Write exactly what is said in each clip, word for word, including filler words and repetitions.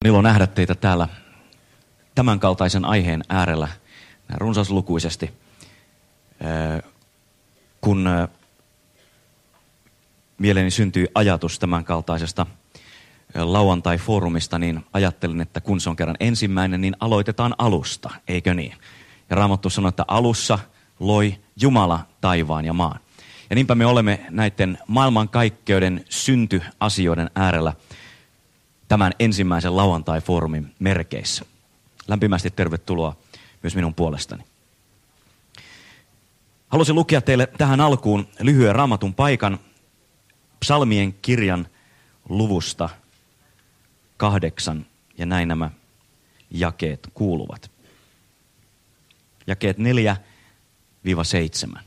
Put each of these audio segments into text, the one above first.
Ilo nähdä teitä täällä tämän kaltaisen aiheen äärellä runsaslukuisesti. Kun mieleeni syntyi ajatus tämän kaltaisesta lauantai-foorumista, niin ajattelin, että kun se on kerran ensimmäinen, niin aloitetaan alusta, eikö niin? Ja Raamattu sanoo, että alussa loi Jumala taivaan ja maan. Ja niinpä me olemme näiden maailmankaikkeuden syntyasioiden äärellä tämän ensimmäisen lauantai-foorumin merkeissä. Lämpimästi tervetuloa myös minun puolestani. Haluaisin lukea teille tähän alkuun lyhyen Raamatun paikan Psalmien kirjan luvusta kahdeksan, ja näin nämä jakeet kuuluvat. Jakeet neljä seitsemän.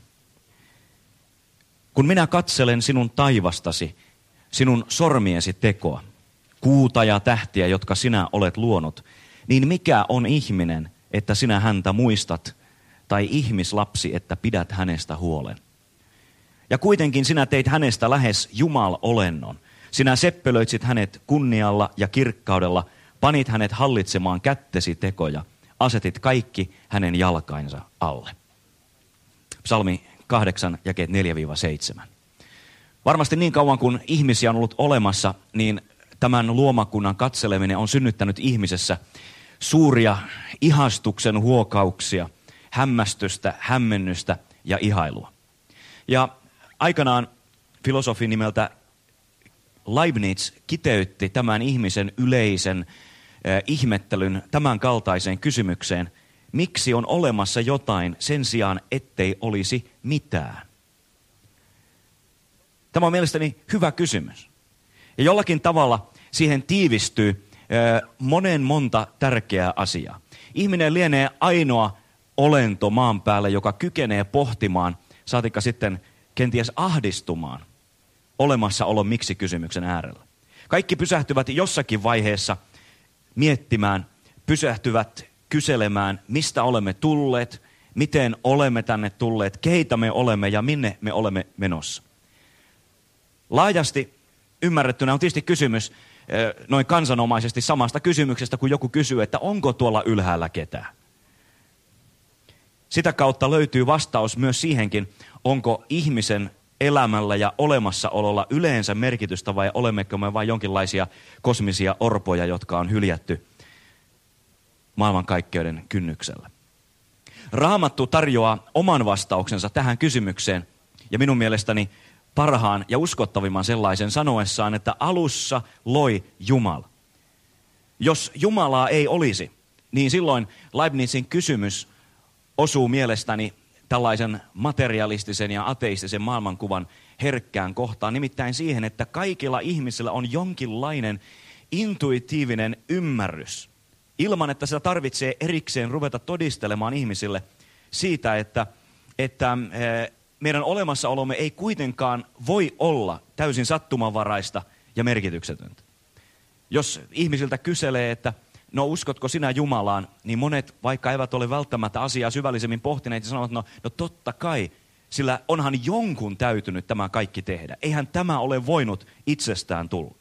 Kun minä katselen sinun taivastasi, sinun sormiesi tekoa, kuuta ja tähtiä, jotka sinä olet luonut, niin mikä on ihminen, että sinä häntä muistat, tai ihmislapsi, että pidät hänestä huolen? Ja kuitenkin sinä teit hänestä lähes Jumal-olennon. Sinä seppelöitsit hänet kunnialla ja kirkkaudella, panit hänet hallitsemaan kättesi tekoja, asetit kaikki hänen jalkainsa alle. Psalmi kahdeksan, jakeet neljä seitsemän. Varmasti niin kauan kuin ihmisiä on ollut olemassa, niin tämän luomakunnan katseleminen on synnyttänyt ihmisessä suuria ihastuksen huokauksia, hämmästystä, hämmennystä ja ihailua. Ja aikanaan filosofi nimeltä Leibniz kiteytti tämän ihmisen yleisen eh, ihmettelyn tämän kaltaiseen kysymykseen: miksi on olemassa jotain sen sijaan, ettei olisi mitään? Tämä on mielestäni hyvä kysymys. Ja jollakin tavalla siihen tiivistyy eh, monen monta tärkeää asiaa. Ihminen lienee ainoa olento maan päällä, joka kykenee pohtimaan, saatikka sitten kenties ahdistumaan olemassaolon miksi-kysymyksen äärellä. Kaikki pysähtyvät jossakin vaiheessa miettimään, pysähtyvät kyselemään, mistä olemme tulleet, miten olemme tänne tulleet, keitä me olemme ja minne me olemme menossa. Laajasti ymmärrettynä on tietysti kysymys noin kansanomaisesti samasta kysymyksestä, kun joku kysyy, että onko tuolla ylhäällä ketään. Sitä kautta löytyy vastaus myös siihenkin, onko ihmisen elämällä ja olemassaololla yleensä merkitystä vai olemmeko me vain jonkinlaisia kosmisia orpoja, jotka on hyljätty maailmankaikkeuden kynnyksellä. Raamattu tarjoaa oman vastauksensa tähän kysymykseen ja minun mielestäni parhaan ja uskottavimman sellaisen sanoessaan, että alussa loi Jumala. Jos Jumalaa ei olisi, niin silloin Leibnizin kysymys osuu mielestäni tällaisen materialistisen ja ateistisen maailmankuvan herkkään kohtaan, nimittäin siihen, että kaikilla ihmisillä on jonkinlainen intuitiivinen ymmärrys, ilman että sitä tarvitsee erikseen ruveta todistelemaan ihmisille siitä, että, että meidän olemassaolomme ei kuitenkaan voi olla täysin sattumanvaraista ja merkityksetöntä. Jos ihmisiltä kyselee, että no uskotko sinä Jumalaan, niin monet, vaikka eivät ole välttämättä asiaa syvällisemmin pohtineet, sanovat, että no, no totta kai, sillä onhan jonkun täytynyt tämä kaikki tehdä. Eihän tämä ole voinut itsestään tulla.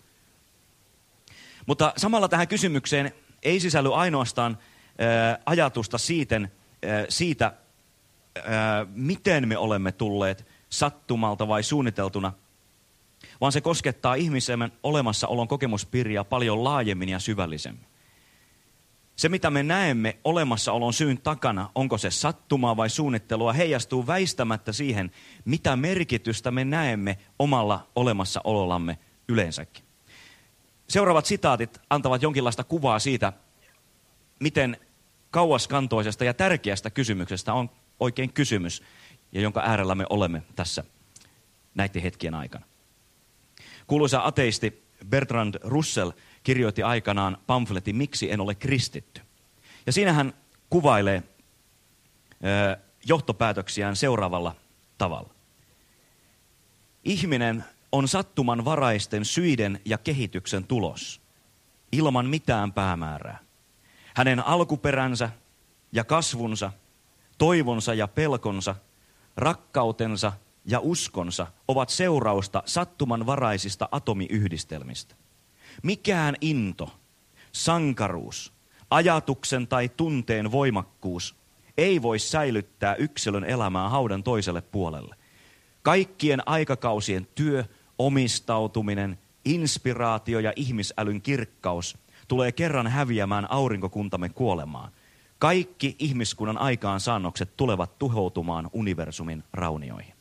Mutta samalla tähän kysymykseen ei sisälly ainoastaan ää, ajatusta siitä, ää, siitä ää, miten me olemme tulleet sattumalta vai suunniteltuna, vaan se koskettaa ihmisen olemassaolon kokemuspiiriä paljon laajemmin ja syvällisemmin. Se, mitä me näemme olemassaolon syyn takana, onko se sattumaa vai suunnittelua, heijastuu väistämättä siihen, mitä merkitystä me näemme omalla olemassaolollamme yleensäkin. Seuraavat sitaatit antavat jonkinlaista kuvaa siitä, miten kauaskantoisesta ja tärkeästä kysymyksestä on oikein kysymys, ja jonka äärellä me olemme tässä näiden hetkien aikana. Kuuluisa ateisti Bertrand Russell kirjoitti aikanaan pamfletin Miksi en ole kristitty. Ja siinä hän kuvailee ö, johtopäätöksiään seuraavalla tavalla. Ihminen on sattumanvaraisten syiden ja kehityksen tulos, ilman mitään päämäärää. Hänen alkuperänsä ja kasvunsa, toivonsa ja pelkonsa, rakkautensa ja uskonsa ovat seurausta sattumanvaraisista atomiyhdistelmistä. Mikään into, sankaruus, ajatuksen tai tunteen voimakkuus ei voi säilyttää yksilön elämää haudan toiselle puolelle. Kaikkien aikakausien työ, omistautuminen, inspiraatio ja ihmisälyn kirkkaus tulee kerran häviämään aurinkokuntamme kuolemaan. Kaikki ihmiskunnan aikaansaannokset tulevat tuhoutumaan universumin raunioihin.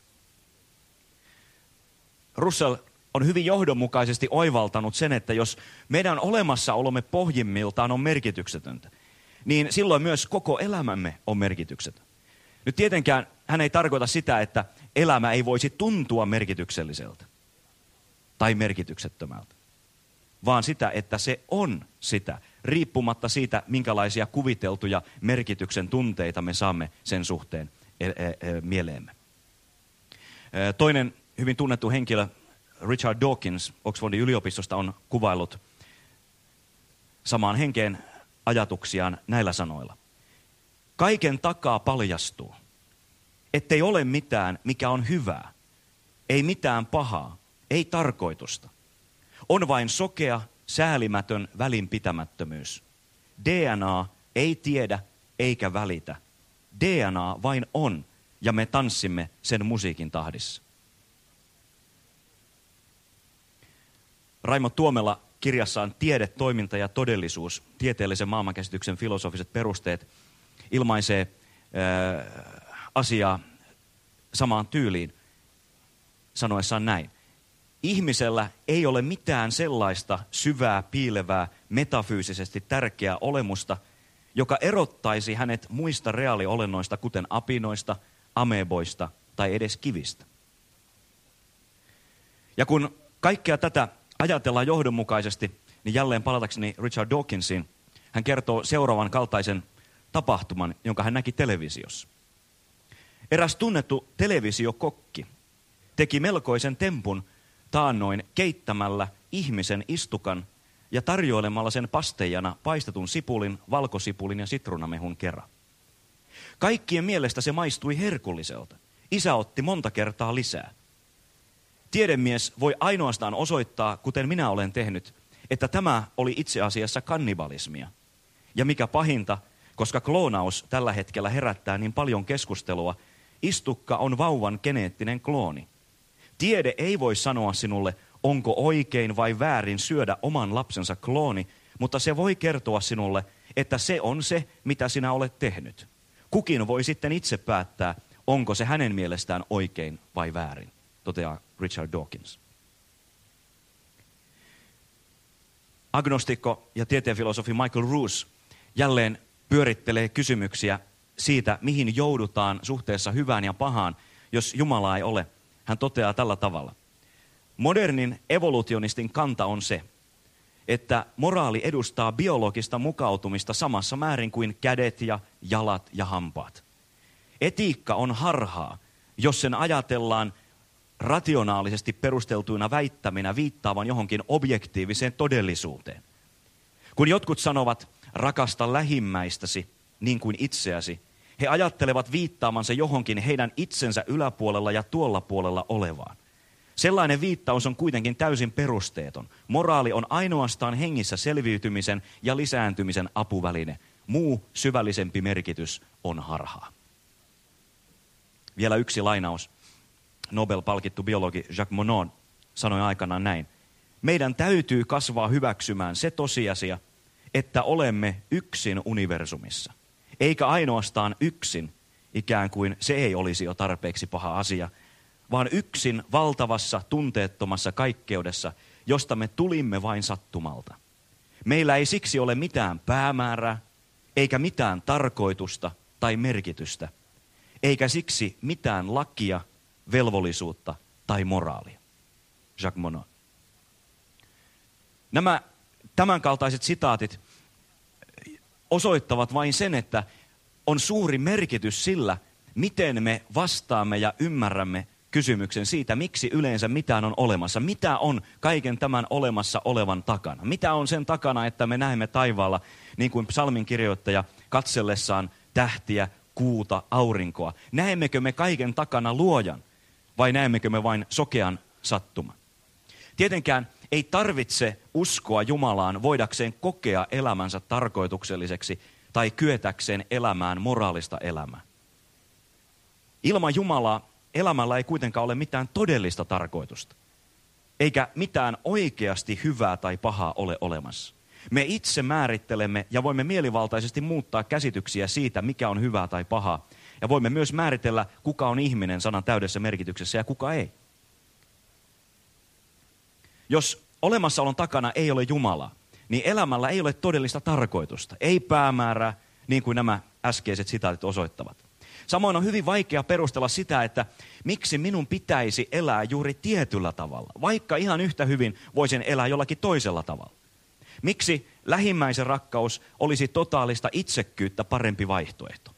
Russell on hyvin johdonmukaisesti oivaltanut sen, että jos meidän olemassaolomme pohjimmiltaan on merkityksetöntä, niin silloin myös koko elämämme on merkityksetön. Nyt tietenkään hän ei tarkoita sitä, että elämä ei voisi tuntua merkitykselliseltä tai merkityksettömältä, vaan sitä, että se on sitä, riippumatta siitä, minkälaisia kuviteltuja merkityksen tunteita me saamme sen suhteen mieleemme. Toinen hyvin tunnettu henkilö, Richard Dawkins Oxfordin yliopistosta, on kuvaillut samaan henkeen ajatuksiaan näillä sanoilla. Kaiken takaa paljastuu, ettei ole mitään, mikä on hyvää, ei mitään pahaa, ei tarkoitusta. On vain sokea, säälimätön välinpitämättömyys. D N A ei tiedä eikä välitä. D N A vain on, ja me tanssimme sen musiikin tahdissa. Raimo Tuomela kirjassaan Tiede, toiminta ja todellisuus, tieteellisen maailmankäsityksen filosofiset perusteet, ilmaisee äh, asiaa samaan tyyliin sanoessaan näin. Ihmisellä ei ole mitään sellaista syvää, piilevää, metafyysisesti tärkeää olemusta, joka erottaisi hänet muista reaaliolennoista, kuten apinoista, ameboista tai edes kivistä. Ja kun kaikkea tätä ajatellaan johdonmukaisesti, niin jälleen palatakseni Richard Dawkinsiin, hän kertoo seuraavan kaltaisen tapahtuman, jonka hän näki televisiossa. Eräs tunnettu televisiokokki teki melkoisen tempun taannoin keittämällä ihmisen istukan ja tarjoilemalla sen pasteijana paistetun sipulin, valkosipulin ja sitruunamehun kera. Kaikkien mielestä se maistui herkulliselta. Isä otti monta kertaa lisää. Tiedemies voi ainoastaan osoittaa, kuten minä olen tehnyt, että tämä oli itse asiassa kannibalismia. Ja mikä pahinta, koska kloonaus tällä hetkellä herättää niin paljon keskustelua, istukka on vauvan geneettinen klooni. Tiede ei voi sanoa sinulle, onko oikein vai väärin syödä oman lapsensa klooni, mutta se voi kertoa sinulle, että se on se, mitä sinä olet tehnyt. Kukin voi sitten itse päättää, onko se hänen mielestään oikein vai väärin, toteaa Richard Dawkins. Agnostikko ja tieteenfilosofi Michael Ruse jälleen pyörittelee kysymyksiä siitä, mihin joudutaan suhteessa hyvään ja pahaan, jos Jumalaa ei ole. Hän toteaa tällä tavalla. Modernin evolutionistin kanta on se, että moraali edustaa biologista mukautumista samassa määrin kuin kädet ja jalat ja hampaat. Etiikka on harhaa, jos sen ajatellaan rationaalisesti perusteltuina väittäminä viittaavan johonkin objektiiviseen todellisuuteen. Kun jotkut sanovat, rakasta lähimmäistäsi niin kuin itseäsi, he ajattelevat viittaamansa johonkin heidän itsensä yläpuolella ja tuolla puolella olevaan. Sellainen viittaus on kuitenkin täysin perusteeton. Moraali on ainoastaan hengissä selviytymisen ja lisääntymisen apuväline. Muu syvällisempi merkitys on harhaa. Vielä yksi lainaus. Nobel-palkittu biologi Jacques Monod sanoi aikanaan näin. Meidän täytyy kasvaa hyväksymään se tosiasia, että olemme yksin universumissa. Eikä ainoastaan yksin, ikään kuin se ei olisi jo tarpeeksi paha asia, vaan yksin valtavassa tunteettomassa kaikkeudessa, josta me tulimme vain sattumalta. Meillä ei siksi ole mitään päämäärää, eikä mitään tarkoitusta tai merkitystä, eikä siksi mitään lakia, velvollisuutta tai moraalia. Jacques Monod. Nämä tämänkaltaiset sitaatit osoittavat vain sen, että on suuri merkitys sillä, miten me vastaamme ja ymmärrämme kysymyksen siitä, miksi yleensä mitään on olemassa. Mitä on kaiken tämän olemassa olevan takana? Mitä on sen takana, että me näemme taivaalla, niin kuin psalmin kirjoittaja katsellessaan tähtiä, kuuta, aurinkoa. Näemmekö me kaiken takana luojan vai näemmekö me vain sokean sattuman? Tietenkään ei tarvitse uskoa Jumalaan voidakseen kokea elämänsä tarkoitukselliseksi tai kyetäkseen elämään moraalista elämää. Ilman Jumalaa elämällä ei kuitenkaan ole mitään todellista tarkoitusta, eikä mitään oikeasti hyvää tai pahaa ole olemassa. Me itse määrittelemme ja voimme mielivaltaisesti muuttaa käsityksiä siitä, mikä on hyvää tai pahaa. Ja voimme myös määritellä, kuka on ihminen sanan täydessä merkityksessä ja kuka ei. Jos olemassaolon takana ei ole Jumalaa, niin elämällä ei ole todellista tarkoitusta, ei päämäärää, niin kuin nämä äskeiset sitaatit osoittavat. Samoin on hyvin vaikea perustella sitä, että miksi minun pitäisi elää juuri tietyllä tavalla, vaikka ihan yhtä hyvin voisin elää jollakin toisella tavalla. Miksi lähimmäisen rakkaus olisi totaalista itsekkyyttä parempi vaihtoehto?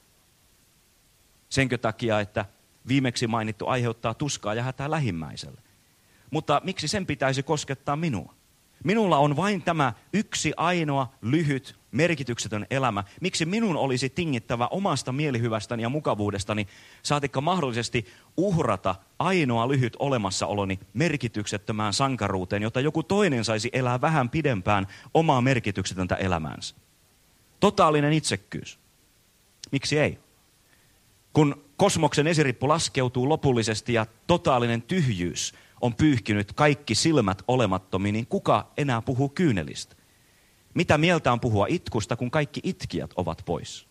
Senkö takia, että viimeksi mainittu aiheuttaa tuskaa ja hätää lähimmäiselle. Mutta miksi sen pitäisi koskettaa minua? Minulla on vain tämä yksi ainoa, lyhyt, merkityksetön elämä. Miksi minun olisi tingittävä omasta mielihyvästäni ja mukavuudestani, saatikka mahdollisesti uhrata ainoa lyhyt olemassaoloni merkityksettömään sankaruuteen, jotta joku toinen saisi elää vähän pidempään omaa merkityksetöntä elämäänsä? Totaalinen itsekkyys. Miksi ei? Kun kosmoksen esirippu laskeutuu lopullisesti ja totaalinen tyhjyys on pyyhkinyt kaikki silmät olemattomiin, niin kuka enää puhuu kyynelistä? Mitä mieltä on puhua itkusta, kun kaikki itkijät ovat pois?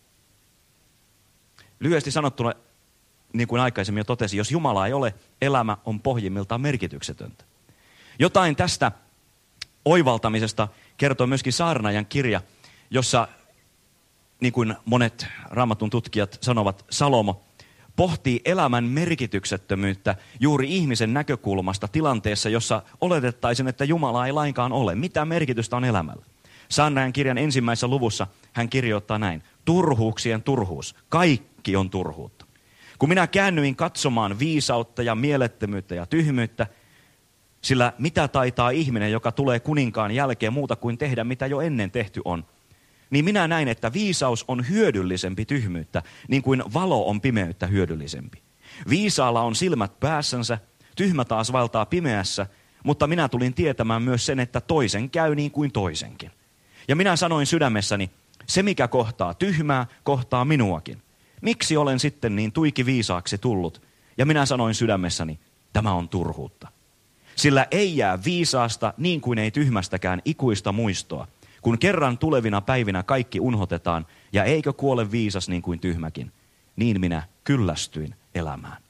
Lyhyesti sanottuna, niin kuin aikaisemmin jo totesin, jos Jumala ei ole, elämä on pohjimmiltaan merkityksetöntä. Jotain tästä oivaltamisesta kertoo myöskin Saarnaajan kirja, jossa, niin kuin monet Raamatun tutkijat sanovat, Salomo pohtii elämän merkityksettömyyttä juuri ihmisen näkökulmasta tilanteessa, jossa oletettaisiin, että Jumala ei lainkaan ole. Mitä merkitystä on elämällä? Saarnaajan kirjan ensimmäisessä luvussa hän kirjoittaa näin: turhuuksien turhuus, kaikki on turhuutta. Kun minä käännyin katsomaan viisautta ja mielettömyyttä ja tyhmyyttä, sillä mitä taitaa ihminen, joka tulee kuninkaan jälkeen muuta kuin tehdä, mitä jo ennen tehty on, niin minä näin, että viisaus on hyödyllisempi tyhmyyttä, niin kuin valo on pimeyttä hyödyllisempi. Viisaalla on silmät päässänsä, tyhmä taas valtaa pimeässä, mutta minä tulin tietämään myös sen, että toisen käy niin kuin toisenkin. Ja minä sanoin sydämessäni, se mikä kohtaa tyhmää, kohtaa minuakin. Miksi olen sitten niin tuiki viisaaksi tullut? Ja minä sanoin sydämessäni, tämä on turhuutta. Sillä ei jää viisaasta niin kuin ei tyhmästäkään ikuista muistoa, kun kerran tulevina päivinä kaikki unhotetaan, ja eikö kuole viisas niin kuin tyhmäkin, niin minä kyllästyin elämään.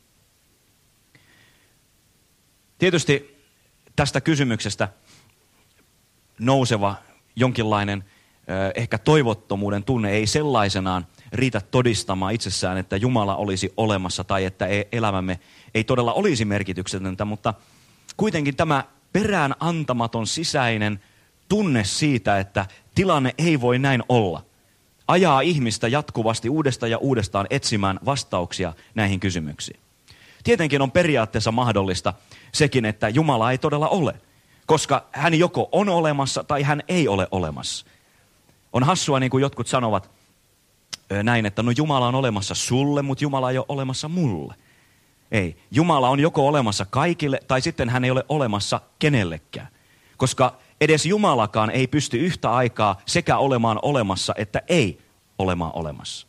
Tietysti tästä kysymyksestä nouseva jonkinlainen ehkä toivottomuuden tunne ei sellaisenaan riitä todistamaan itsessään, että Jumala olisi olemassa tai että elämämme ei todella olisi merkityksetöntä, mutta kuitenkin tämä perään antamaton sisäinen tunne siitä, että tilanne ei voi näin olla, ajaa ihmistä jatkuvasti uudestaan ja uudestaan etsimään vastauksia näihin kysymyksiin. Tietenkin on periaatteessa mahdollista sekin, että Jumala ei todella ole, koska hän joko on olemassa tai hän ei ole olemassa. On hassua, niin kuin jotkut sanovat näin, että no Jumala on olemassa sulle, mutta Jumala ei ole olemassa mulle. Ei, Jumala on joko olemassa kaikille tai sitten hän ei ole olemassa kenellekään, koska edes Jumalakaan ei pysty yhtä aikaa sekä olemaan olemassa että ei olemaan olemassa.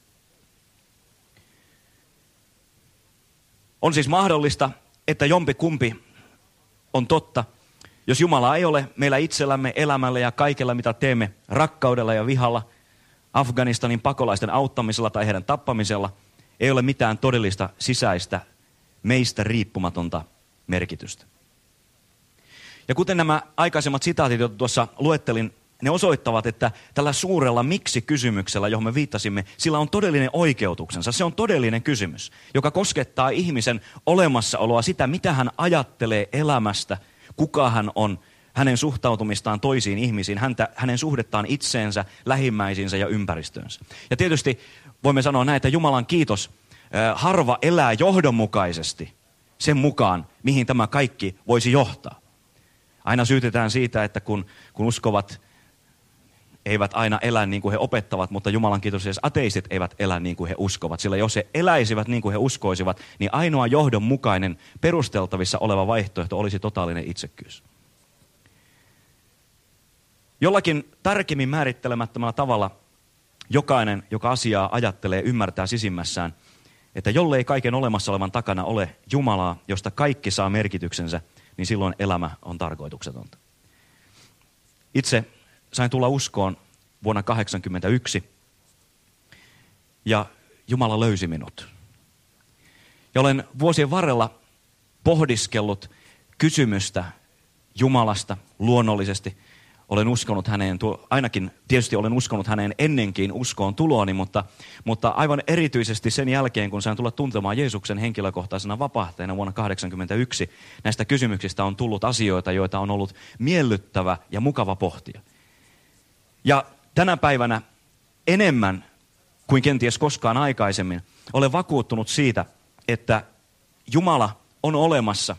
On siis mahdollista, että jompi kumpi on totta, jos Jumala ei ole meillä itsellämme, elämällä ja kaikella, mitä teemme rakkaudella ja vihalla, Afganistanin pakolaisten auttamisella tai heidän tappamisella, ei ole mitään todellista sisäistä, meistä riippumatonta merkitystä. Ja kuten nämä aikaisemmat sitaatit, joita tuossa luettelin, ne osoittavat, että tällä suurella miksi-kysymyksellä, johon me viittasimme, sillä on todellinen oikeutuksensa. Se on todellinen kysymys, joka koskettaa ihmisen olemassaoloa, sitä mitä hän ajattelee elämästä, kuka hän on, hänen suhtautumistaan toisiin ihmisiin, häntä, hänen suhdettaan itseensä, lähimmäisiinsä ja ympäristöönsä. Ja tietysti voimme sanoa näin, että Jumalan kiitos, harva elää johdonmukaisesti sen mukaan, mihin tämä kaikki voisi johtaa. Aina syytetään siitä, että kun, kun uskovat eivät aina elä niin kuin he opettavat, mutta Jumalan kiitos, jos ateistit eivät elä niin kuin he uskovat. Sillä jos he eläisivät niin kuin he uskoisivat, niin ainoa johdonmukainen perusteltavissa oleva vaihtoehto olisi totaalinen itsekkyys. Jollakin tarkemmin määrittelemättömällä tavalla jokainen, joka asiaa ajattelee, ymmärtää sisimmässään, että jollei kaiken olemassa olevan takana ole Jumalaa, josta kaikki saa merkityksensä, niin silloin elämä on tarkoituksetonta. Itse sain tulla uskoon vuonna kahdeksankymmentäyksi ja Jumala löysi minut. Ja olen vuosien varrella pohdiskellut kysymystä Jumalasta luonnollisesti. Olen uskonut häneen, ainakin tietysti olen uskonut häneen ennenkin uskoon tuloani, mutta, mutta aivan erityisesti sen jälkeen, kun sain tulla tuntemaan Jeesuksen henkilökohtaisena vapahtajana vuonna kahdeksankymmentäyksi, näistä kysymyksistä on tullut asioita, joita on ollut miellyttävä ja mukava pohtia. Ja tänä päivänä enemmän kuin kenties koskaan aikaisemmin olen vakuuttunut siitä, että Jumala on olemassa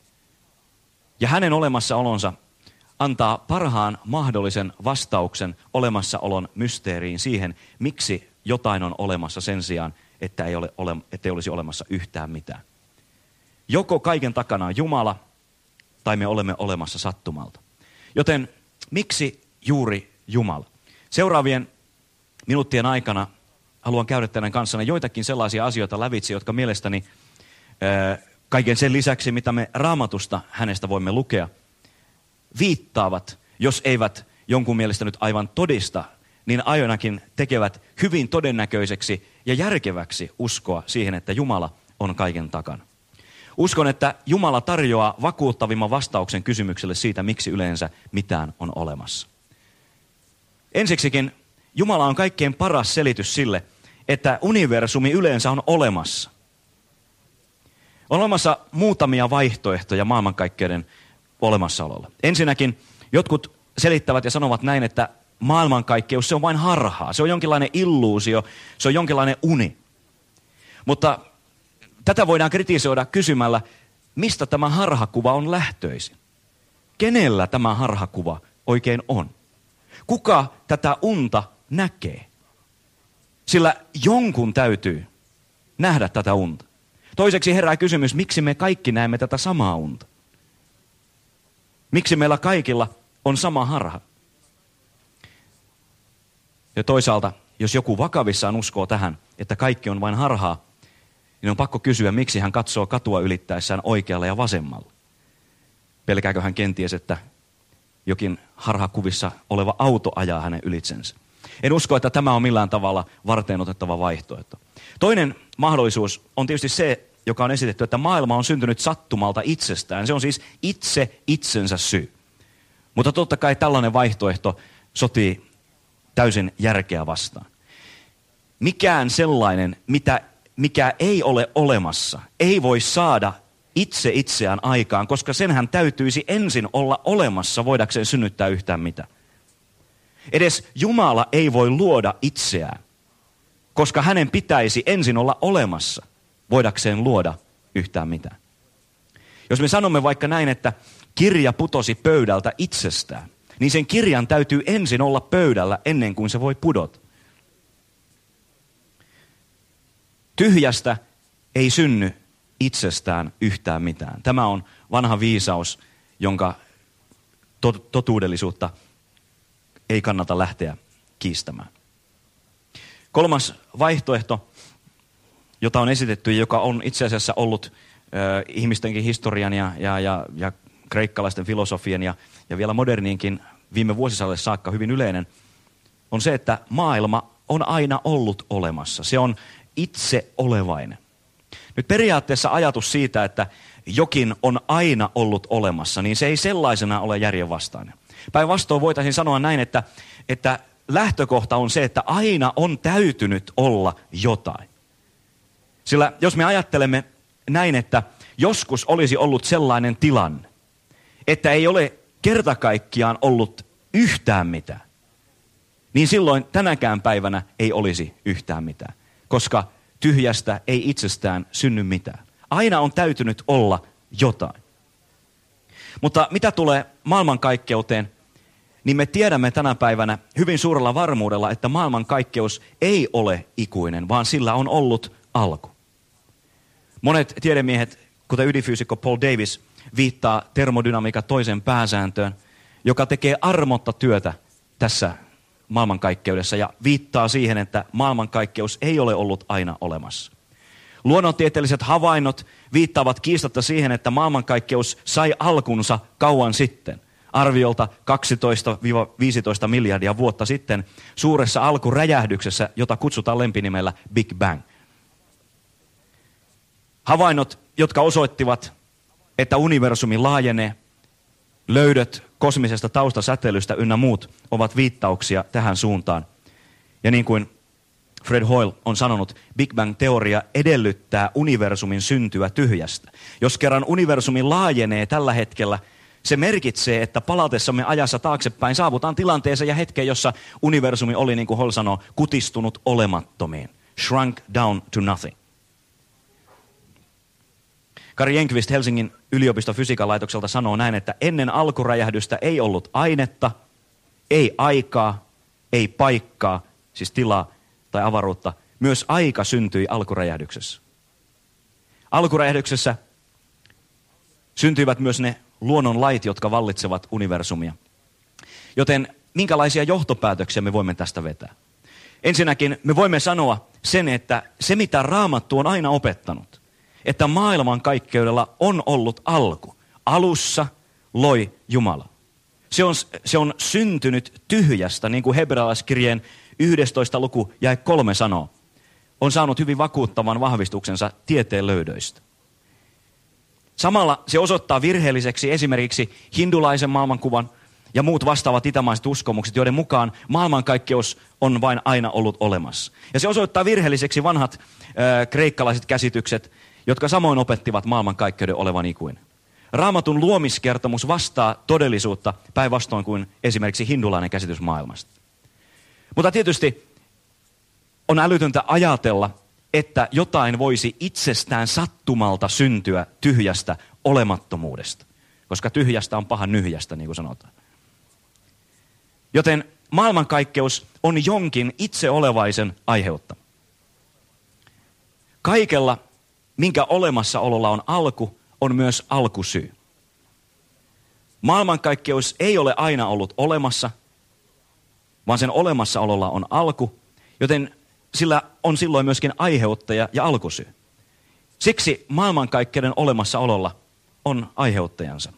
ja hänen olemassaolonsa antaa parhaan mahdollisen vastauksen olemassaolon mysteeriin siihen, miksi jotain on olemassa sen sijaan, että ei, ole, ole, että ei olisi olemassa yhtään mitään. Joko kaiken takana on Jumala, tai me olemme olemassa sattumalta. Joten miksi juuri Jumala? Seuraavien minuuttien aikana haluan käydä teidän kanssanne joitakin sellaisia asioita lävitse, jotka mielestäni ää, kaiken sen lisäksi, mitä me Raamatusta hänestä voimme lukea, viittaavat, jos eivät jonkun mielestä nyt aivan todista, niin ainakin tekevät hyvin todennäköiseksi ja järkeväksi uskoa siihen, että Jumala on kaiken takana. Uskon, että Jumala tarjoaa vakuuttavimman vastauksen kysymykselle siitä, miksi yleensä mitään on olemassa. Ensiksikin Jumala on kaikkein paras selitys sille, että universumi yleensä on olemassa. On olemassa muutamia vaihtoehtoja maailmankaikkeuden olemassaololla. Ensinnäkin jotkut selittävät ja sanovat näin, että maailmankaikkeus se on vain harhaa. Se on jonkinlainen illuusio, se on jonkinlainen uni. Mutta tätä voidaan kritisoida kysymällä, mistä tämä harhakuva on lähtöisin. Kenellä tämä harhakuva oikein on? Kuka tätä unta näkee? Sillä jonkun täytyy nähdä tätä unta. Toiseksi herää kysymys, miksi me kaikki näemme tätä samaa unta? Miksi meillä kaikilla on sama harha? Ja toisaalta, jos joku vakavissaan uskoo tähän, että kaikki on vain harhaa, niin on pakko kysyä, miksi hän katsoo katua ylittäessään oikealle ja vasemmalla. Pelkääkö hän kenties, että jokin harhakuvissa oleva auto ajaa hänen ylitsensä? En usko, että tämä on millään tavalla varteenotettava vaihtoehto. Toinen mahdollisuus on tietysti se, joka on esitetty, että maailma on syntynyt sattumalta itsestään. Se on siis itse itsensä syy. Mutta totta kai tällainen vaihtoehto sotii täysin järkeä vastaan. Mikään sellainen, mitä, mikä ei ole olemassa, ei voi saada itse itseään aikaan, koska senhän täytyisi ensin olla olemassa, voidakseen synnyttää yhtään mitään. Edes Jumala ei voi luoda itseään, koska hänen pitäisi ensin olla olemassa, voidakseen luoda yhtään mitään. Jos me sanomme vaikka näin, että kirja putosi pöydältä itsestään, niin sen kirjan täytyy ensin olla pöydällä ennen kuin se voi pudota. Tyhjästä ei synny itsestään yhtään mitään. Tämä on vanha viisaus, jonka totuudellisuutta ei kannata lähteä kiistämään. Kolmas vaihtoehto, jota on esitetty ja joka on itse asiassa ollut äh, ihmistenkin historian ja, ja, ja, ja kreikkalaisten filosofian ja, ja vielä moderniinkin viime vuosisadalle saakka hyvin yleinen, on se, että maailma on aina ollut olemassa. Se on itse olevainen. Nyt periaatteessa ajatus siitä, että jokin on aina ollut olemassa, niin se ei sellaisena ole järjenvastainen. Päinvastoin voitaisiin sanoa näin, että, että lähtökohta on se, että aina on täytynyt olla jotain. Sillä jos me ajattelemme näin, että joskus olisi ollut sellainen tilanne, että ei ole kerta kaikkiaan ollut yhtään mitään, niin silloin tänäkään päivänä ei olisi yhtään mitään, koska tyhjästä ei itsestään synny mitään. Aina on täytynyt olla jotain. Mutta mitä tulee maailmankaikkeuteen, niin me tiedämme tänä päivänä hyvin suurella varmuudella, että maailmankaikkeus ei ole ikuinen, vaan sillä on ollut alku. Monet tiedemiehet, kuten ydinfyysikko Paul Davies, viittaa termodynamiikan toisen pääsääntöön, joka tekee armotta työtä tässä maailmankaikkeudessa ja viittaa siihen, että maailmankaikkeus ei ole ollut aina olemassa. Luonnontieteelliset havainnot viittaavat kiistatta siihen, että maailmankaikkeus sai alkunsa kauan sitten, arviolta kaksitoista viisitoista miljardia vuotta sitten, suuressa alkuräjähdyksessä, jota kutsutaan lempinimellä Big Bang. Havainnot, jotka osoittivat, että universumi laajenee, löydöt kosmisesta taustasäteilystä ynnä muut ovat viittauksia tähän suuntaan. Ja niin kuin Fred Hoyle on sanonut, Big Bang-teoria edellyttää universumin syntyä tyhjästä. Jos kerran universumi laajenee tällä hetkellä, se merkitsee, että palatessamme ajassa taaksepäin saavutaan tilanteeseen ja hetkeen, jossa universumi oli, niin kuin Hoyle sanoo, kutistunut olemattomiin. Shrunk down to nothing. Kari Enqvist Helsingin yliopiston fysiikan laitokselta sanoo näin, että ennen alkuräjähdystä ei ollut ainetta, ei aikaa, ei paikkaa, siis tilaa tai avaruutta. Myös aika syntyi alkuräjähdyksessä. Alkuräjähdyksessä syntyivät myös ne luonnonlait, jotka vallitsevat universumia. Joten minkälaisia johtopäätöksiä me voimme tästä vetää? Ensinnäkin me voimme sanoa sen, että se mitä Raamattu on aina opettanut, että maailmankaikkeudella on ollut alku. Alussa loi Jumala. Se on, se on syntynyt tyhjästä, niin kuin hebrealaiskirjeen yhdestoista luku jae kolme sanoo. On saanut hyvin vakuuttavan vahvistuksensa tieteen löydöistä. Samalla se osoittaa virheelliseksi esimerkiksi hindulaisen maailmankuvan ja muut vastaavat itämaiset uskomukset, joiden mukaan maailmankaikkeus on vain aina ollut olemassa. Ja se osoittaa virheelliseksi vanhat äh, kreikkalaiset käsitykset, jotka samoin opettivat maailmankaikkeuden olevan ikuinen. Raamatun luomiskertomus vastaa todellisuutta päinvastoin kuin esimerkiksi hindulainen käsitys maailmasta. Mutta tietysti on älytöntä ajatella, että jotain voisi itsestään sattumalta syntyä tyhjästä olemattomuudesta, koska tyhjästä on paha nyhjästä, niin kuin sanotaan. Joten maailmankaikkeus on jonkin itseolevaisen aiheuttama. Kaikella, minkä olemassaololla on alku, on myös alkusyy. Maailmankaikkeus ei ole aina ollut olemassa, vaan sen olemassaololla on alku, joten sillä on silloin myöskin aiheuttaja ja alkusyy. Siksi maailmankaikkeuden olemassaololla on aiheuttajansa.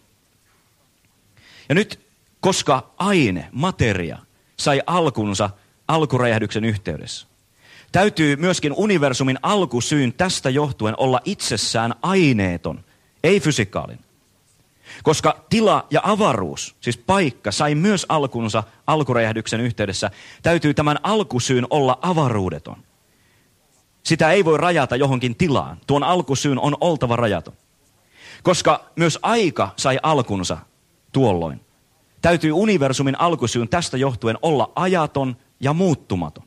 Ja nyt, koska aine, materia, sai alkunsa alkuräjähdyksen yhteydessä, täytyy myöskin universumin alkusyyn tästä johtuen olla itsessään aineeton, ei fysikaalinen. Koska tila ja avaruus, siis paikka, sai myös alkunsa alkuräjähdyksen yhteydessä, täytyy tämän alkusyyn olla avaruudeton. Sitä ei voi rajata johonkin tilaan. Tuon alkusyyn on oltava rajaton. Koska myös aika sai alkunsa tuolloin, täytyy universumin alkusyyn tästä johtuen olla ajaton ja muuttumaton.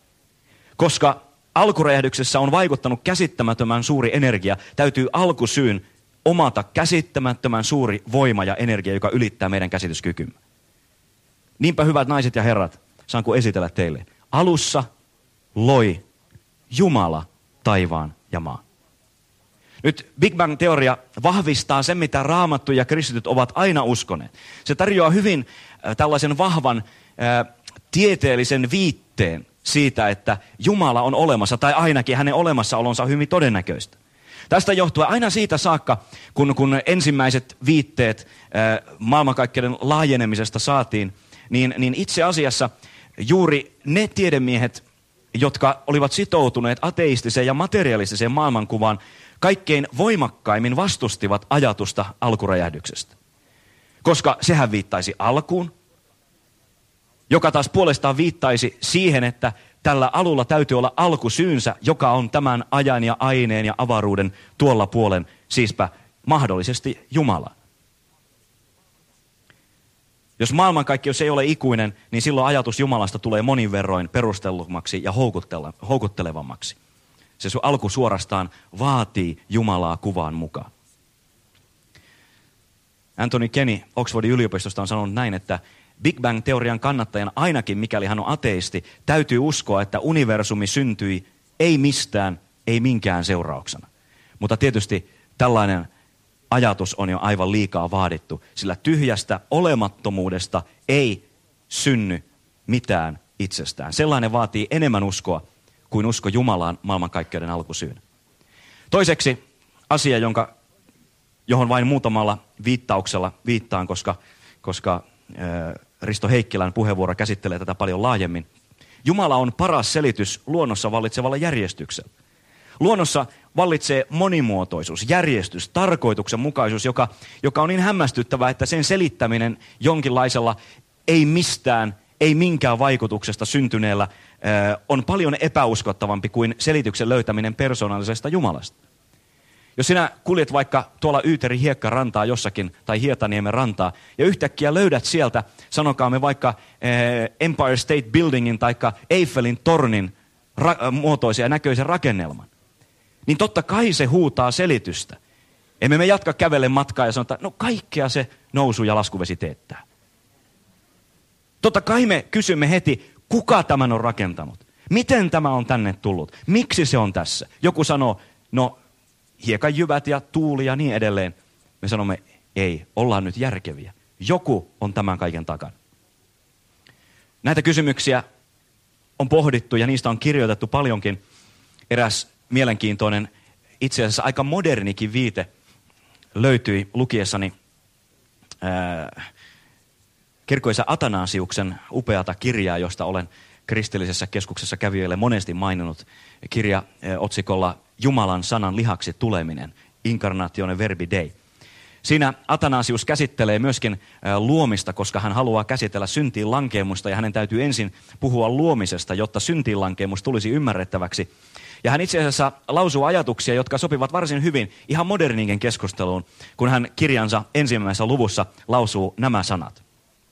Koska alkuräjähdyksessä on vaikuttanut käsittämättömän suuri energia, täytyy alkusyyn omata käsittämättömän suuri voima ja energia, joka ylittää meidän käsityskykymme. Niinpä hyvät naiset ja herrat, saanko esitellä teille. Alussa loi Jumala taivaan ja maan. Nyt Big Bang-teoria vahvistaa sen, mitä Raamattu ja kristityt ovat aina uskoneet. Se tarjoaa hyvin äh, tällaisen vahvan äh, tieteellisen viitteen siitä, että Jumala on olemassa, tai ainakin hänen olemassaolonsa on hyvin todennäköistä. Tästä johtuen aina siitä saakka, kun, kun ensimmäiset viitteet äh, maailmankaikkeuden laajenemisesta saatiin, niin, niin itse asiassa juuri ne tiedemiehet, jotka olivat sitoutuneet ateistiseen ja materialistiseen maailmankuvaan, kaikkein voimakkaimmin vastustivat ajatusta alkuräjähdyksestä. Koska sehän viittaisi alkuun, joka taas puolestaan viittaisi siihen, että tällä alulla täytyy olla alkusyynsä, joka on tämän ajan ja aineen ja avaruuden tuolla puolen, siispä mahdollisesti Jumala. Jos maailmankaikkeus ei ole ikuinen, niin silloin ajatus Jumalasta tulee monin verroin perustellummaksi ja houkuttelevammaksi. Se alku suorastaan vaatii Jumalaa kuvaan mukaan. Anthony Kenny Oxfordin yliopistosta on sanonut näin, että Big Bang-teorian kannattajan, ainakin mikäli hän on ateisti, täytyy uskoa, että universumi syntyi ei mistään, ei minkään seurauksena. Mutta tietysti tällainen ajatus on jo aivan liikaa vaadittu, sillä tyhjästä olemattomuudesta ei synny mitään itsestään. Sellainen vaatii enemmän uskoa kuin usko Jumalaan maailmankaikkeuden alkusyyn. Toiseksi asia, jonka, johon vain muutamalla viittauksella viittaan, koska, koska ää, Risto Heikkilän puheenvuoro käsittelee tätä paljon laajemmin. Jumala on paras selitys luonnossa vallitsevalla järjestyksellä. Luonnossa vallitsee monimuotoisuus, järjestys, tarkoituksenmukaisuus, joka, joka on niin hämmästyttävää, että sen selittäminen jonkinlaisella ei mistään, ei minkään vaikutuksesta syntyneellä ää, on paljon epäuskottavampi kuin selityksen löytäminen persoonallisesta Jumalasta. Jos sinä kuljet vaikka tuolla Yyterin hiekkarantaa jossakin tai Hietaniemen rantaa ja yhtäkkiä löydät sieltä, sanokaamme vaikka eh, Empire State Buildingin tai Eiffelin tornin ra- muotoisen ja näköisen rakennelman, niin totta kai se huutaa selitystä. Emme me jatka kävellen matkaa ja sanota, no kaikkea se nousu ja laskuvesi teettää. Totta kai me kysymme heti, kuka tämän on rakentanut? Miten tämä on tänne tullut? Miksi se on tässä? Joku sanoo, no hiekanjyvät ja tuuli ja niin edelleen. Me sanomme, ei, ollaan nyt järkeviä. Joku on tämän kaiken takana. Näitä kysymyksiä on pohdittu ja niistä on kirjoitettu paljonkin. Eräs mielenkiintoinen, itse asiassa aika modernikin viite löytyi lukiessani ää, kirkkoisä Atanasiuksen upeata kirjaa, josta olen kristillisessä keskuksessa kävijöille monesti maininnut. Kirja ää, otsikolla Jumalan sanan lihaksi tuleminen, Incarnatione Verbi Dei. Siinä Atanasius käsittelee myöskin luomista, koska hän haluaa käsitellä syntiin lankeemusta ja hänen täytyy ensin puhua luomisesta, jotta syntiin lankeemus tulisi ymmärrettäväksi. Ja hän itse asiassa lausuu ajatuksia, jotka sopivat varsin hyvin ihan moderniinkin keskusteluun, kun hän kirjansa ensimmäisessä luvussa lausuu nämä sanat.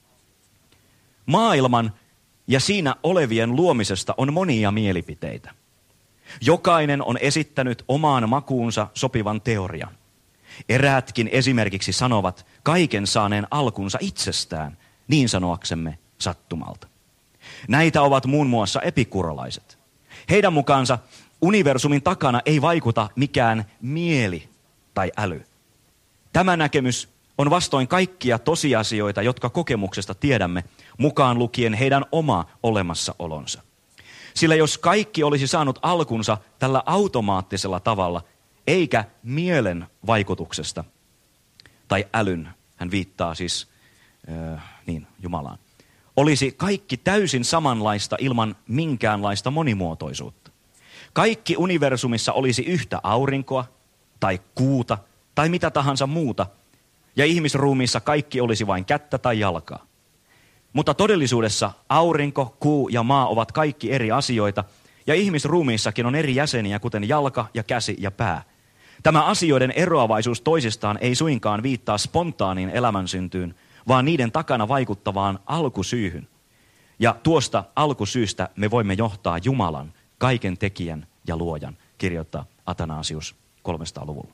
Maailman ja siinä olevien luomisesta on monia mielipiteitä. Jokainen on esittänyt omaan makuunsa sopivan teorian. Eräätkin esimerkiksi sanovat kaiken saaneen alkunsa itsestään, niin sanoaksemme sattumalta. Näitä ovat muun muassa epikurolaiset. Heidän mukaansa universumin takana ei vaikuta mikään mieli tai äly. Tämä näkemys on vastoin kaikkia tosiasioita, jotka kokemuksesta tiedämme, mukaan lukien heidän oma olemassaolonsa. Sillä jos kaikki olisi saanut alkunsa tällä automaattisella tavalla, eikä mielen vaikutuksesta tai älyn, hän viittaa siis äh, niin, Jumalaan, olisi kaikki täysin samanlaista ilman minkäänlaista monimuotoisuutta. Kaikki universumissa olisi yhtä aurinkoa tai kuuta tai mitä tahansa muuta, ja ihmisruumiissa kaikki olisi vain kättä tai jalkaa. Mutta todellisuudessa aurinko, kuu ja maa ovat kaikki eri asioita, ja ihmisruumiissakin on eri jäseniä, kuten jalka ja käsi ja pää. Tämä asioiden eroavaisuus toisistaan ei suinkaan viittaa spontaaniin elämänsyntyyn, vaan niiden takana vaikuttavaan alkusyyhyn. Ja tuosta alkusyystä me voimme johtaa Jumalan, kaiken tekijän ja luojan, kirjoittaa Atanasius kolmesataaluvulla.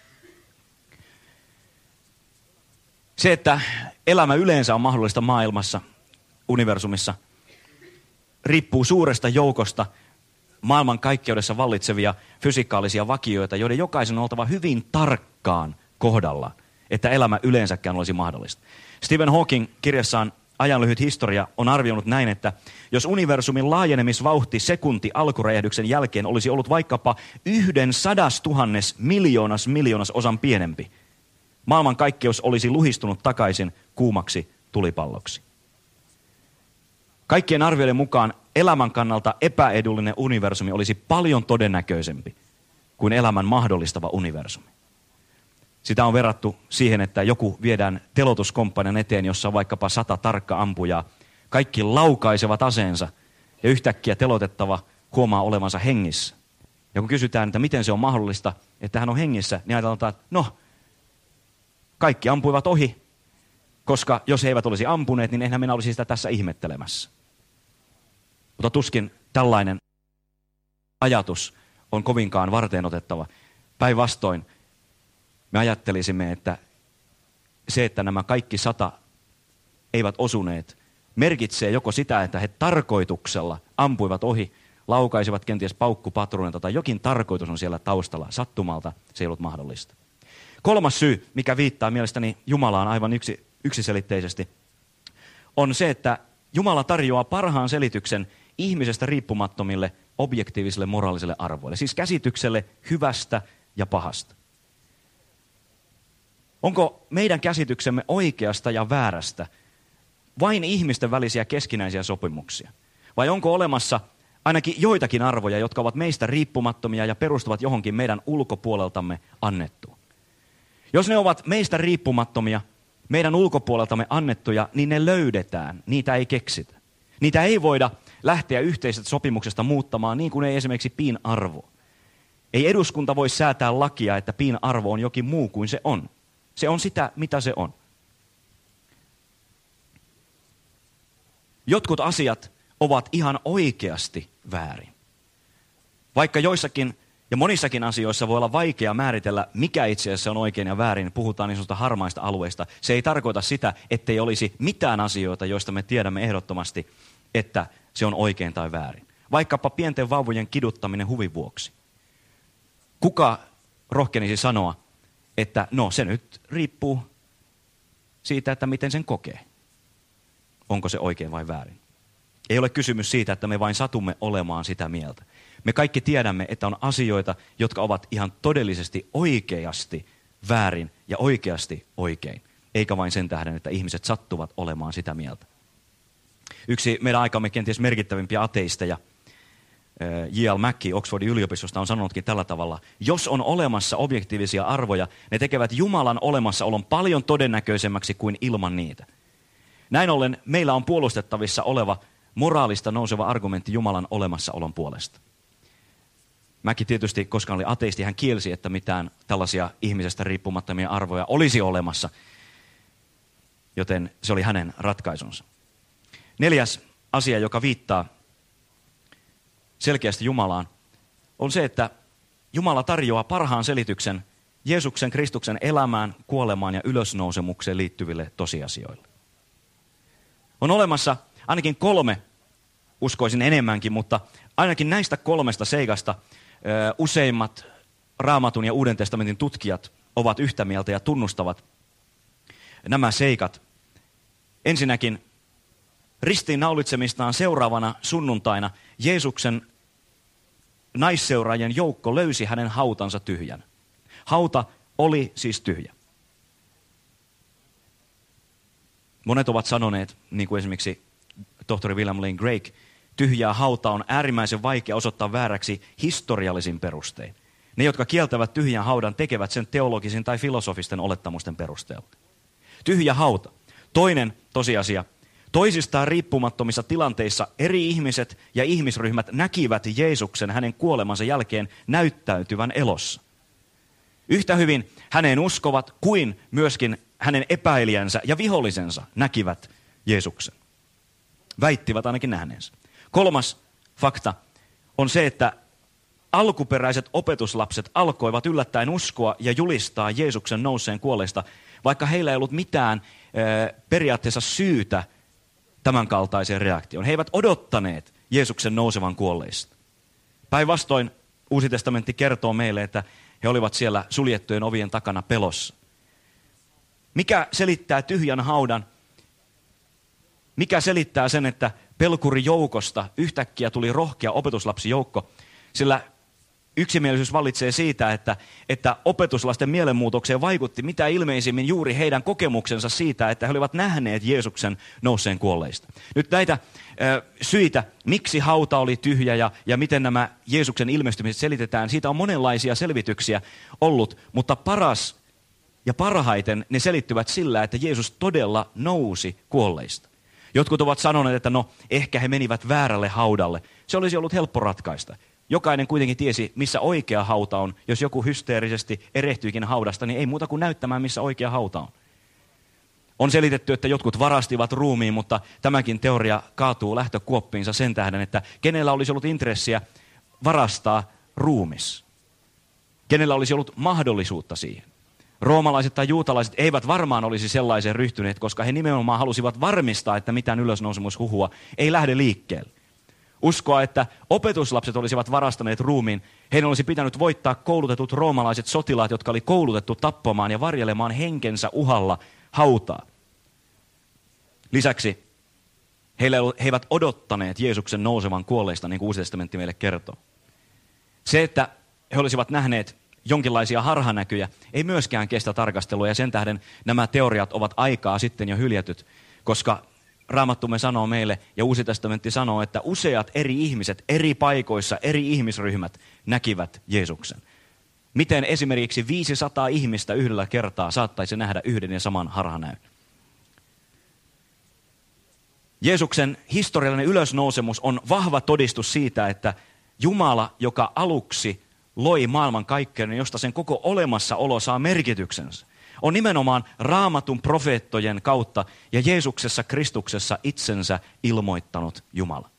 Se, että elämä yleensä on mahdollista maailmassa, universumissa, riippuu suuresta joukosta maailmankaikkeudessa vallitsevia fysikaalisia vakioita, joiden jokaisen on oltava hyvin tarkkaan kohdalla, että elämä yleensäkään olisi mahdollista. Stephen Hawking kirjassaan Ajanlyhyt historia on arvioinut näin, että jos universumin laajenemisvauhti sekunti alkuräjähdyksen jälkeen olisi ollut vaikkapa yhden sadastuhannes miljoonas miljoonas osan pienempi, maailmankaikkeus olisi luhistunut takaisin kuumaksi tulipalloksi. Kaikkien arvioiden mukaan elämän kannalta epäedullinen universumi olisi paljon todennäköisempi kuin elämän mahdollistava universumi. Sitä on verrattu siihen, että joku viedään telotuskomppanian eteen, jossa on vaikkapa sata tarkka ampujaa. Kaikki laukaisevat aseensa ja yhtäkkiä telotettava huomaa olevansa hengissä. Ja kun kysytään, että miten se on mahdollista, että hän on hengissä, niin ajatellaan, että no, kaikki ampuivat ohi, koska jos he eivät olisi ampuneet, niin eihän minä olisi sitä tässä ihmettelemässä. Mutta tuskin tällainen ajatus on kovinkaan varteenotettava. Päinvastoin me ajattelisimme, että se, että nämä kaikki sata eivät osuneet, merkitsee joko sitä, että he tarkoituksella ampuivat ohi, laukaisivat kenties paukkupatruunilta tai jokin tarkoitus on siellä taustalla. Sattumalta se ei ollut mahdollista. Kolmas syy, mikä viittaa mielestäni Jumalaan aivan yksi, yksiselitteisesti, on se, että Jumala tarjoaa parhaan selityksen ihmisestä riippumattomille objektiivisille moraalisille arvoille, siis käsitykselle hyvästä ja pahasta. Onko meidän käsityksemme oikeasta ja väärästä vain ihmisten välisiä keskinäisiä sopimuksia? Vai onko olemassa ainakin joitakin arvoja, jotka ovat meistä riippumattomia ja perustuvat johonkin meidän ulkopuoleltamme annettuun? Jos ne ovat meistä riippumattomia, meidän ulkopuoleltamme annettuja, niin ne löydetään, niitä ei keksitä. Niitä ei voida lähteä yhteisestä sopimuksesta muuttamaan, niin kuin ei esimerkiksi piin arvo. Ei eduskunta voi säätää lakia, että piin arvo on jokin muu kuin se on. Se on sitä, mitä se on. Jotkut asiat ovat ihan oikeasti väärin. Vaikka joissakin ja monissakin asioissa voi olla vaikea määritellä, mikä itse asiassa on oikein ja väärin, puhutaan niin sanotusta harmaista alueista. Se ei tarkoita sitä, ettei olisi mitään asioita, joista me tiedämme ehdottomasti, että se on oikein tai väärin. Vaikkapa pienten vauvojen kiduttaminen huvin vuoksi. Kuka rohkenisi sanoa, että no se nyt riippuu siitä, että miten sen kokee. Onko se oikein vai väärin? Ei ole kysymys siitä, että me vain satumme olemaan sitä mieltä. Me kaikki tiedämme, että on asioita, jotka ovat ihan todellisesti oikeasti väärin ja oikeasti oikein. Eikä vain sen tähden, että ihmiset sattuvat olemaan sitä mieltä. Yksi meidän aikamme kenties merkittävimpiä ateisteja, J L Mackie Oxfordin yliopistosta on sanonutkin tällä tavalla: jos on olemassa objektiivisia arvoja, ne tekevät Jumalan olemassaolon paljon todennäköisemmäksi kuin ilman niitä. Näin ollen meillä on puolustettavissa oleva moraalista nouseva argumentti Jumalan olemassaolon puolesta. Mäkin tietysti, koska oli ateisti, hän kielsi, että mitään tällaisia ihmisestä riippumattomia arvoja olisi olemassa, joten se oli hänen ratkaisunsa. Neljäs asia, joka viittaa selkeästi Jumalaan, on se, että Jumala tarjoaa parhaan selityksen Jeesuksen Kristuksen elämään, kuolemaan ja ylösnousemukseen liittyville tosiasioille. On olemassa ainakin kolme, uskoisin enemmänkin, mutta ainakin näistä kolmesta seikasta ö, useimmat Raamatun ja Uuden testamentin tutkijat ovat yhtä mieltä ja tunnustavat nämä seikat. Ensinnäkin ristiinnaulitsemistaan seuraavana sunnuntaina Jeesuksen naisseuraajien joukko löysi hänen hautansa tyhjän. Hauta oli siis tyhjä. Monet ovat sanoneet, niin kuin esimerkiksi tohtori William Lane Craig, tyhjää hautaa on äärimmäisen vaikea osoittaa vääräksi historiallisin perustein. Ne, jotka kieltävät tyhjän haudan, tekevät sen teologisin tai filosofisten olettamusten perusteella. Tyhjä hauta. Toinen tosiasia. Toisistaan riippumattomissa tilanteissa eri ihmiset ja ihmisryhmät näkivät Jeesuksen hänen kuolemansa jälkeen näyttäytyvän elossa. Yhtä hyvin häneen uskovat kuin myöskin hänen epäilijänsä ja vihollisensa näkivät Jeesuksen. Väittivät ainakin nähneensä. Kolmas fakta on se, että alkuperäiset opetuslapset alkoivat yllättäen uskoa ja julistaa Jeesuksen nouseen kuolleista, vaikka heillä ei ollut mitään ö, periaatteessa syytä tämän kaltaiseen reaktioon. He eivät odottaneet Jeesuksen nousevan kuolleista. Päinvastoin Uusi testamentti kertoo meille, että he olivat siellä suljettujen ovien takana pelossa. Mikä selittää tyhjän haudan? Mikä selittää sen, että pelkurijoukosta yhtäkkiä tuli rohkea opetuslapsijoukko? Sillä yksimielisyys vallitsee siitä, että, että opetuslasten mielenmuutokseen vaikutti mitä ilmeisimmin juuri heidän kokemuksensa siitä, että he olivat nähneet Jeesuksen nousseen kuolleista. Nyt näitä ö, syitä, miksi hauta oli tyhjä ja, ja miten nämä Jeesuksen ilmestymiset selitetään, siitä on monenlaisia selvityksiä ollut, mutta paras ja parhaiten ne selittyvät sillä, että Jeesus todella nousi kuolleista. Jotkut ovat sanoneet, että no ehkä he menivät väärälle haudalle. Se olisi ollut helppo ratkaista. Jokainen kuitenkin tiesi, missä oikea hauta on. Jos joku hysteerisesti erehtyikin haudasta, niin ei muuta kuin näyttämään, missä oikea hauta on. On selitetty, että jotkut varastivat ruumiin, mutta tämäkin teoria kaatuu lähtökuoppiinsa sen tähden, että kenellä olisi ollut intressiä varastaa ruumis. Kenellä olisi ollut mahdollisuutta siihen. Roomalaiset tai juutalaiset eivät varmaan olisi sellaiseen ryhtyneet, koska he nimenomaan halusivat varmistaa, että mitään ylösnousemushuhua ei lähde liikkeelle. Uskoa, että opetuslapset olisivat varastaneet ruumiin, heidän olisi pitänyt voittaa koulutetut roomalaiset sotilaat, jotka oli koulutettu tappamaan ja varjelemaan henkensä uhalla hautaa. Lisäksi Heille, he eivät odottaneet Jeesuksen nousevan kuolleista, niin kuin Uusi testamentti meille kertoo. Se, että he olisivat nähneet jonkinlaisia harhanäkyjä, ei myöskään kestä tarkastelua, ja sen tähden nämä teoriat ovat aikaa sitten jo hyljätyt, koska Raamattumme sanoo meille, ja Uusi testamentti sanoo, että useat eri ihmiset, eri paikoissa, eri ihmisryhmät näkivät Jeesuksen. Miten esimerkiksi viisisataa ihmistä yhdellä kertaa saattaisi nähdä yhden ja saman harhanäyn? Jeesuksen historiallinen ylösnousemus on vahva todistus siitä, että Jumala, joka aluksi loi maailman kaikkeuden, josta sen koko olemassaolo saa merkityksensä, on nimenomaan Raamatun profeettojen kautta ja Jeesuksessa Kristuksessa itsensä ilmoittanut Jumala.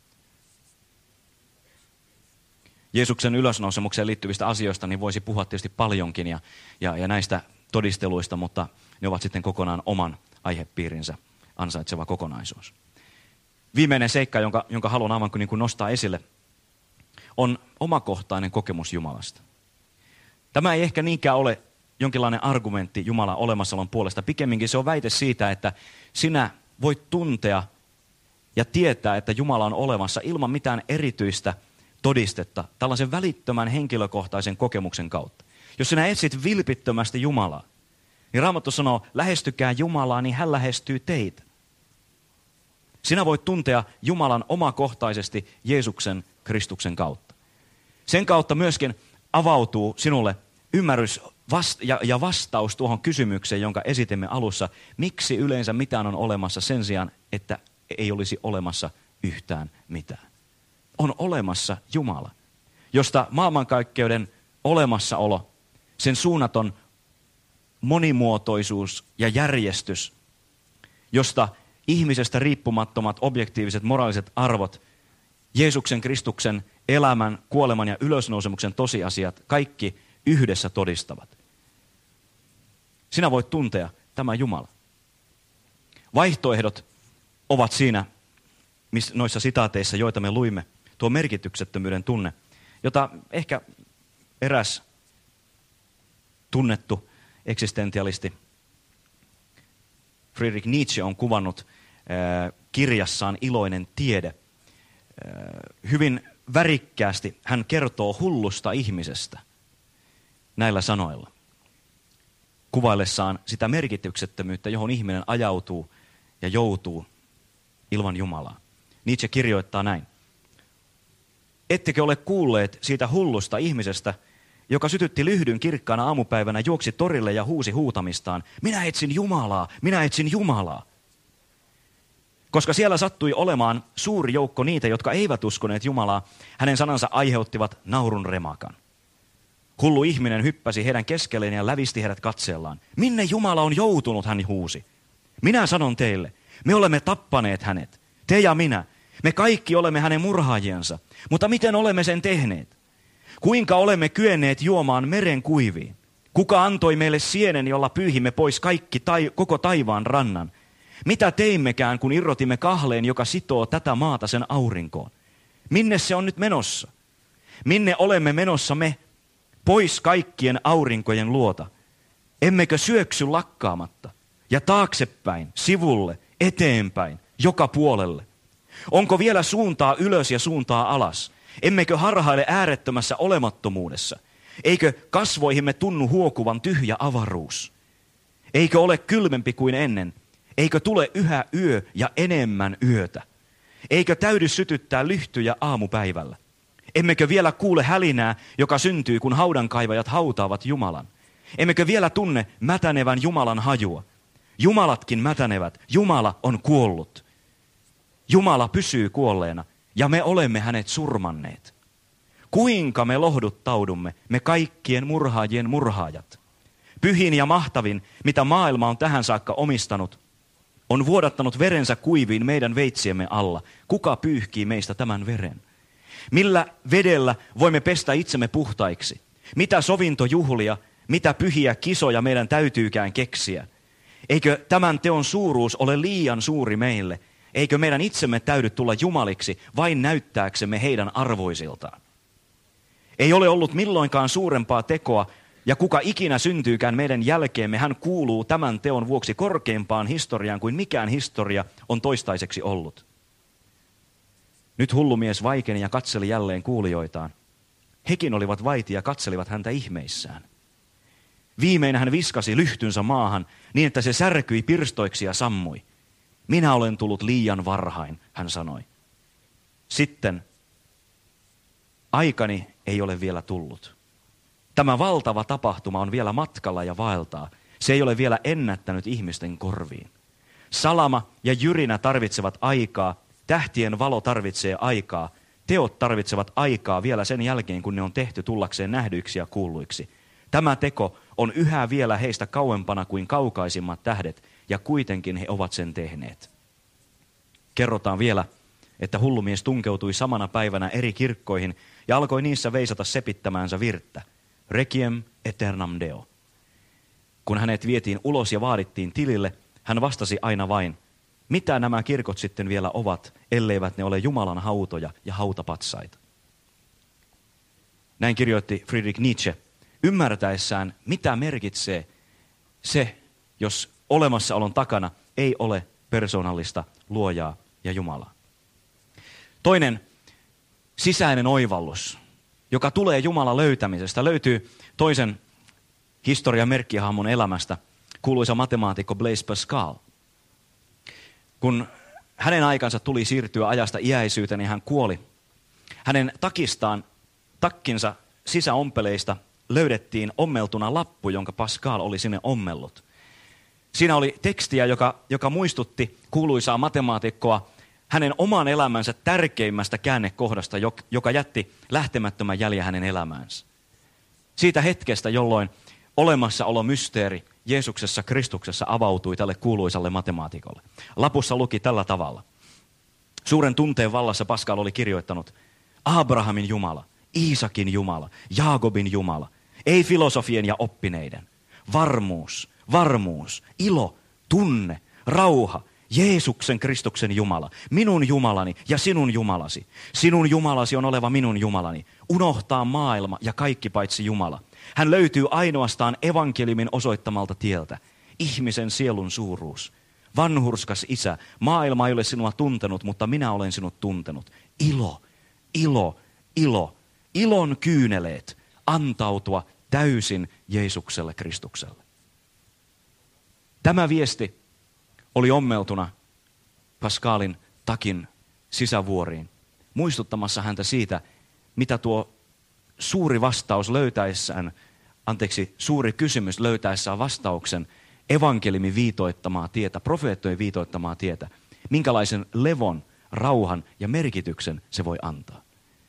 Jeesuksen ylösnousemukseen liittyvistä asioista niin voisi puhua tietysti paljonkin ja, ja, ja näistä todisteluista, mutta ne ovat sitten kokonaan oman aihepiirinsä ansaitseva kokonaisuus. Viimeinen seikka, jonka, jonka haluan aivan niin kuin nostaa esille, on omakohtainen kokemus Jumalasta. Tämä ei ehkä niinkään ole jonkinlainen argumentti Jumalan olemassaolon puolesta. Pikemminkin se on väite siitä, että sinä voit tuntea ja tietää, että Jumala on olemassa ilman mitään erityistä todistetta, tällaisen välittömän henkilökohtaisen kokemuksen kautta. Jos sinä etsit vilpittömästi Jumalaa, niin Raamattu sanoo, lähestykää Jumalaa, niin hän lähestyy teitä. Sinä voit tuntea Jumalan omakohtaisesti Jeesuksen Kristuksen kautta. Sen kautta myöskin avautuu sinulle ymmärrys ja, ja vastaus tuohon kysymykseen, jonka esitimme alussa. Miksi yleensä mitään on olemassa sen sijaan, että ei olisi olemassa yhtään mitään? On olemassa Jumala, josta maailmankaikkeuden olemassaolo, sen suunnaton monimuotoisuus ja järjestys, josta ihmisestä riippumattomat objektiiviset moraaliset arvot, Jeesuksen Kristuksen elämän, kuoleman ja ylösnousemuksen tosiasiat, kaikki yhdessä todistavat. Sinä voit tuntea tämä Jumala. Vaihtoehdot ovat siinä, noissa sitaateissa, joita me luimme, tuo merkityksettömyyden tunne, jota ehkä eräs tunnettu eksistentialisti Friedrich Nietzsche on kuvannut äh, kirjassaan Iloinen tiede. Äh, hyvin värikkäästi hän kertoo hullusta ihmisestä näillä sanoilla, kuvaillessaan sitä merkityksettömyyttä, johon ihminen ajautuu ja joutuu ilman Jumalaa. Nietzsche kirjoittaa näin. Ettekö ole kuulleet siitä hullusta ihmisestä, joka sytytti lyhdyn kirkkaana aamupäivänä, juoksi torille ja huusi huutamistaan, minä etsin Jumalaa, minä etsin Jumalaa. Koska siellä sattui olemaan suuri joukko niitä, jotka eivät uskoneet Jumalaa, hänen sanansa aiheuttivat naurun remakan. Hullu ihminen hyppäsi heidän keskelleen ja lävisti heidät katseellaan. Minne Jumala on joutunut, hän huusi. Minä sanon teille, me olemme tappaneet hänet, te ja minä. Me kaikki olemme hänen murhaajiansa, mutta miten olemme sen tehneet? Kuinka olemme kyenneet juomaan meren kuiviin? Kuka antoi meille sienen, jolla pyyhimme pois kaikki tai, koko taivaan rannan? Mitä teimmekään, kun irrotimme kahleen, joka sitoo tätä maata sen aurinkoon? Minne se on nyt menossa? Minne olemme menossa me? Pois kaikkien aurinkojen luota. Emmekö syöksy lakkaamatta? Ja taaksepäin, sivulle, eteenpäin, joka puolelle. Onko vielä suuntaa ylös ja suuntaa alas? Emmekö harhaile äärettömässä olemattomuudessa? Eikö kasvoihimme tunnu huokuvan tyhjä avaruus? Eikö ole kylmempi kuin ennen? Eikö tule yhä yö ja enemmän yötä? Eikö täydy sytyttää lyhtyjä aamupäivällä? Emmekö vielä kuule hälinää, joka syntyy, kun haudankaivajat hautaavat Jumalan? Emmekö vielä tunne mätänevän Jumalan hajua? Jumalatkin mätänevät. Jumala on kuollut. Jumala pysyy kuolleena ja me olemme hänet surmanneet. Kuinka me lohduttaudumme, me kaikkien murhaajien murhaajat? Pyhin ja mahtavin, mitä maailma on tähän saakka omistanut, on vuodattanut verensä kuiviin meidän veitsiemme alla. Kuka pyyhkii meistä tämän veren? Millä vedellä voimme pestä itsemme puhtaiksi? Mitä sovintojuhlia, mitä pyhiä kisoja meidän täytyykään keksiä? Eikö tämän teon suuruus ole liian suuri meille? Eikö meidän itsemme täydy tulla jumaliksi vain näyttääksemme heidän arvoisiltaan? Ei ole ollut milloinkaan suurempaa tekoa, ja kuka ikinä syntyykään meidän jälkeemme, hän kuuluu tämän teon vuoksi korkeimpaan historiaan kuin mikään historia on toistaiseksi ollut. Nyt hullumies vaikeni ja katseli jälleen kuulijoitaan. Hekin olivat vaiti ja katselivat häntä ihmeissään. Viimein hän viskasi lyhtynsä maahan niin, että se särkyi pirstoiksi ja sammui. Minä olen tullut liian varhain, hän sanoi. Sitten, aikani ei ole vielä tullut. Tämä valtava tapahtuma on vielä matkalla ja vaeltaa. Se ei ole vielä ennättänyt ihmisten korviin. Salama ja jyrinä tarvitsevat aikaa, tähtien valo tarvitsee aikaa, teot tarvitsevat aikaa vielä sen jälkeen, kun ne on tehty tullakseen nähdyiksi ja kuulluiksi. Tämä teko on yhä vielä heistä kauempana kuin kaukaisimmat tähdet, ja kuitenkin he ovat sen tehneet. Kerrotaan vielä, että hullumies tunkeutui samana päivänä eri kirkkoihin ja alkoi niissä veisata sepittämäänsä virttä. Requiem aeternam Deo. Kun hänet vietiin ulos ja vaadittiin tilille, hän vastasi aina vain, mitä nämä kirkot sitten vielä ovat, elleivät ne ole Jumalan hautoja ja hautapatsaita. Näin kirjoitti Friedrich Nietzsche, ymmärtäessään, mitä merkitsee se, jos olemassaolon takana ei ole persoonallista luojaa ja Jumalaa. Toinen sisäinen oivallus, joka tulee Jumalan löytämisestä, löytyy toisen historian merkkihahmon elämästä, kuuluisa matemaatikko Blaise Pascal. Kun hänen aikansa tuli siirtyä ajasta iäisyyteen, niin hän kuoli. Hänen takistaan, takkinsa sisäompeleista löydettiin ommeltuna lappu, jonka Pascal oli sinne ommellut. Siinä oli tekstiä, joka, joka muistutti kuuluisaa matemaatikkoa hänen oman elämänsä tärkeimmästä käännekohdasta, joka jätti lähtemättömän jäljen hänen elämäänsä. Siitä hetkestä, jolloin olemassaolo mysteeri Jeesuksessa Kristuksessa avautui tälle kuuluisalle matemaatikolle. Lapussa luki tällä tavalla. Suuren tunteen vallassa Pascal oli kirjoittanut, Abrahamin Jumala, Iisakin Jumala, Jaakobin Jumala, ei filosofien ja oppineiden. Varmuus, varmuus, ilo, tunne, rauha, Jeesuksen Kristuksen Jumala, minun Jumalani ja sinun Jumalasi. Sinun Jumalasi on oleva minun Jumalani. Unohtaa maailma ja kaikki paitsi Jumala. Hän löytyy ainoastaan evankeliumin osoittamalta tieltä. Ihmisen sielun suuruus. Vanhurskas Isä, maailma ei ole sinua tuntenut, mutta minä olen sinut tuntenut. Ilo, ilo, ilo, ilon kyyneleet antautua täysin Jeesukselle Kristukselle. Tämä viesti oli ommeltuna Pascalin takin sisävuoriin, muistuttamassa häntä siitä, mitä tuo suuri vastaus löytäessään, anteeksi, suuri kysymys löytäessään vastauksen evankeliumin viitoittamaa tietä, profeettojen viitoittamaa tietä, minkälaisen levon, rauhan ja merkityksen se voi antaa.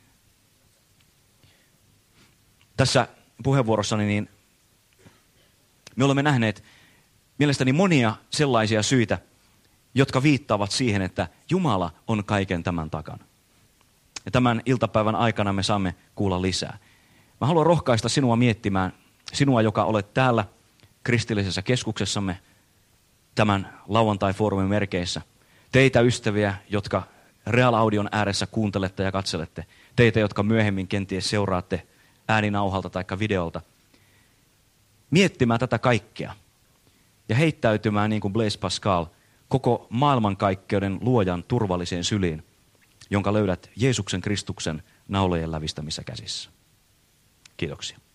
Tässä puheenvuorossani niin me olemme nähneet mielestäni monia sellaisia syitä, jotka viittaavat siihen, että Jumala on kaiken tämän takana. Ja tämän iltapäivän aikana me saamme kuulla lisää. Mä haluan rohkaista sinua miettimään, sinua, joka olet täällä kristillisessä keskuksessamme tämän lauantai-foorumin merkeissä. Teitä ystäviä, jotka Real Audion ääressä kuuntelette ja katselette. Teitä, jotka myöhemmin kenties seuraatte ääninauhalta tai videolta. Miettimään tätä kaikkea. Ja heittäytymään niin kuin Blaise Pascal koko maailmankaikkeuden luojan turvalliseen syliin, jonka löydät Jeesuksen Kristuksen naulojen lävistämissä käsissä. Kiitoksia.